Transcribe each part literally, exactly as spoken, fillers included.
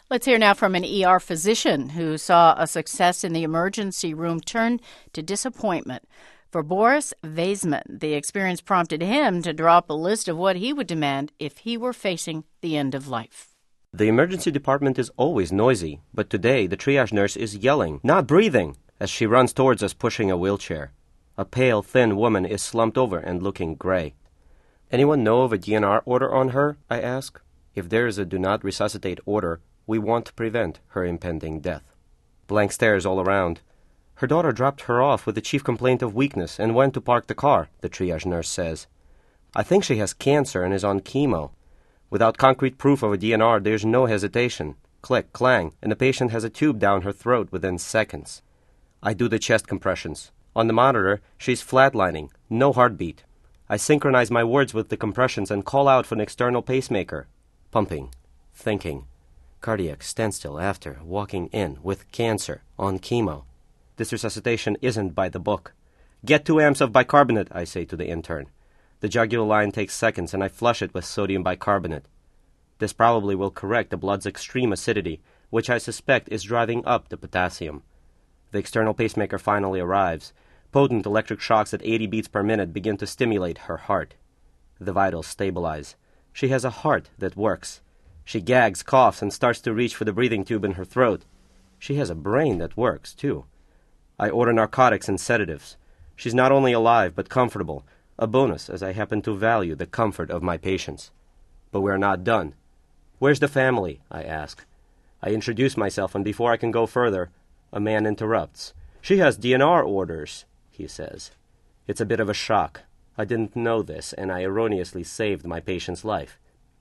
Let's hear now from an E R physician who saw a success in the emergency room turn to disappointment. For Boris Vaisman, the experience prompted him to draw up a list of what he would demand if he were facing the end of life. The emergency department is always noisy, but today the triage nurse is yelling, not breathing, as she runs towards us pushing a wheelchair. A pale, thin woman is slumped over and looking gray. Anyone know of a D N R order on her? I ask. If there is a do not resuscitate order, we want to prevent her impending death. Blank stares all around. Her daughter dropped her off with the chief complaint of weakness and went to park the car, the triage nurse says. I think she has cancer and is on chemo. Without concrete proof of a D N R, there's no hesitation. Click, clang, and the patient has a tube down her throat within seconds. I do the chest compressions. On the monitor, she's flatlining, no heartbeat. I synchronize my words with the compressions and call out for an external pacemaker. Pumping, thinking. Cardiac standstill after walking in with cancer on chemo. This resuscitation isn't by the book. Get two amps of bicarbonate, I say to the intern. The jugular line takes seconds, and I flush it with sodium bicarbonate. This probably will correct the blood's extreme acidity, which I suspect is driving up the potassium. The external pacemaker finally arrives. Potent electric shocks at eighty beats per minute begin to stimulate her heart. The vitals stabilize. She has a heart that works. She gags, coughs, and starts to reach for the breathing tube in her throat. She has a brain that works, too. I order narcotics and sedatives. She's not only alive, but comfortable, a bonus as I happen to value the comfort of my patients. But we're not done. Where's the family? I ask. I introduce myself, and before I can go further, a man interrupts. She has D N R orders, he says. It's a bit of a shock. I didn't know this, and I erroneously saved my patient's life.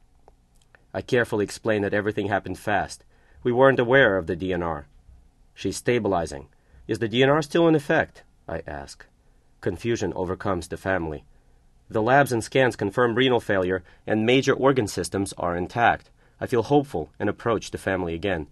I carefully explain that everything happened fast. We weren't aware of the D N R. She's stabilizing. Is the D N R still in effect? I ask. Confusion overcomes the family. The labs and scans confirm renal failure, and major organ systems are intact. I feel hopeful and approach the family again.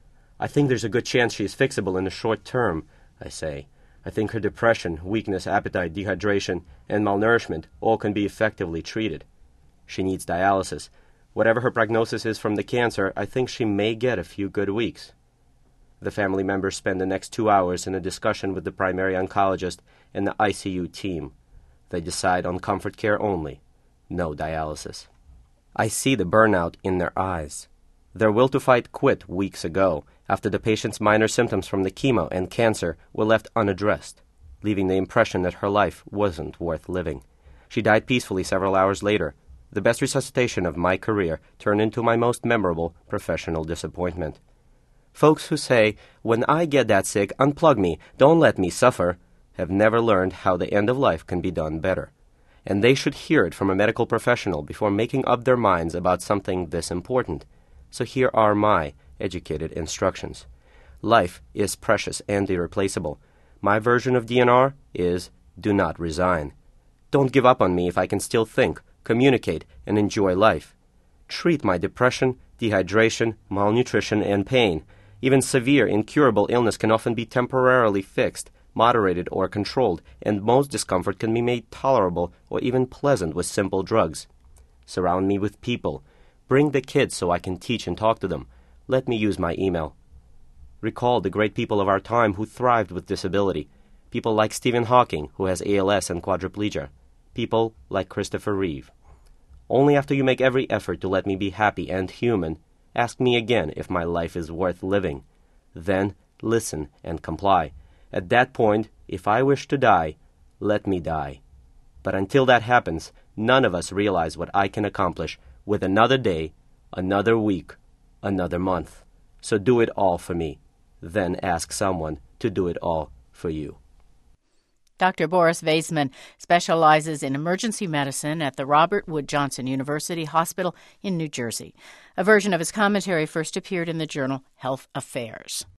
I think there's a good chance she is fixable in the short term, I say. I think her depression, weakness, appetite, dehydration, and malnourishment all can be effectively treated. She needs dialysis. Whatever her prognosis is from the cancer, I think she may get a few good weeks. The family members spend the next two hours in a discussion with the primary oncologist and the I C U team. They decide on comfort care only, no dialysis. I see the burnout in their eyes. Their will to fight quit weeks ago, after the patient's minor symptoms from the chemo and cancer were left unaddressed, leaving the impression that her life wasn't worth living. She died peacefully several hours later. The best resuscitation of my career turned into my most memorable professional disappointment. Folks who say, when I get that sick, unplug me, don't let me suffer, have never learned how the end of life can be done better. And they should hear it from a medical professional before making up their minds about something this important. So here are my educated instructions. Life is precious and irreplaceable. My version of D N R is do not resign. Don't give up on me if I can still think, communicate, and enjoy life. Treat my depression, dehydration, malnutrition, and pain. Even severe, incurable illness can often be temporarily fixed, moderated, or controlled, and most discomfort can be made tolerable or even pleasant with simple drugs. Surround me with people. Bring the kids so I can teach and talk to them. Let me use my email. Recall the great people of our time who thrived with disability. People like Stephen Hawking, who has A L S and quadriplegia. People like Christopher Reeve. Only after you make every effort to let me be happy and human, ask me again if my life is worth living. Then listen and comply. At that point, if I wish to die, let me die. But until that happens, none of us realize what I can accomplish with another day, another week, another month. So do it all for me. Then ask someone to do it all for you. Doctor Boris Vaisman specializes in emergency medicine at the Robert Wood Johnson University Hospital in New Jersey. A version of his commentary first appeared in the journal Health Affairs.